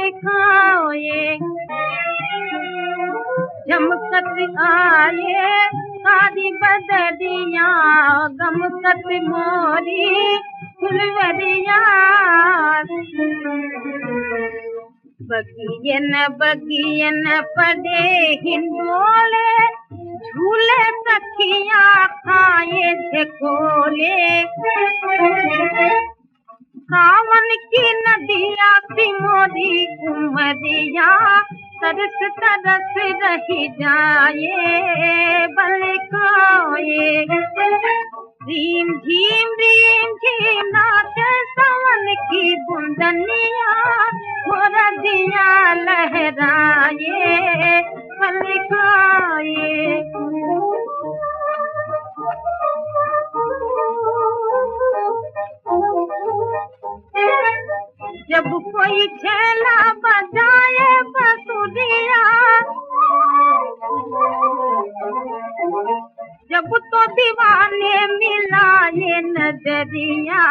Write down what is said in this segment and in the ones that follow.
खाए चमकत आए सारी बदरिया गमकत मोरी फुलवरिया बगियन पड़े हिंडोले झूले सखिया खाए झकोले सावन की नदिया सिमोरी उमरिया तरस तरस रही जाए बल खाए रीम झीम नाचे सावन की बुंदनिया मोरा दिया लहराए बल खाए जब कोई छेला बजाए बसुरिया जब तो दीवाने मिलाए नजरिया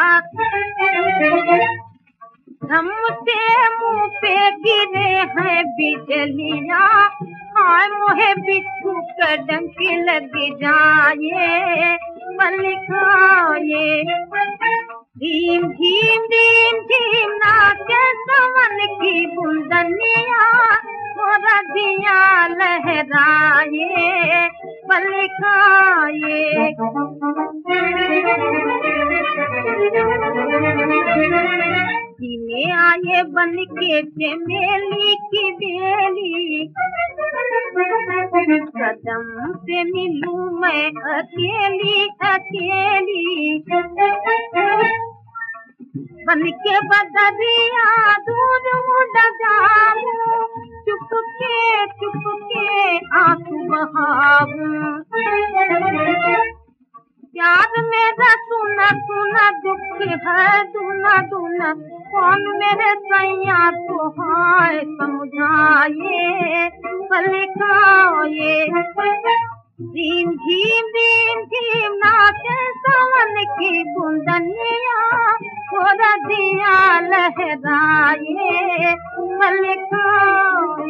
हम से मुंह पे गिरे हैं बिजलियां हाय मोहे बिच्छू का डंक लग जाए बल खाए धीम धीम नाचे सावन की बुंदनिया मोरा दिया लहराए बल खाए में आए बन के चमेली की बेली कदम से मिलूं मैं अकेली अकेली बन के बदरिया दूर उड़ जाऊं चुपके आंसू बहाऊं प्यार मेरा सुना सुना दुख है दूना दूना कौन मेरे सैया तो हाय समझाए बल खाए धीम झीम नाचे सावन की बुंदनिया थोड़ा दिया लहराए बल खाए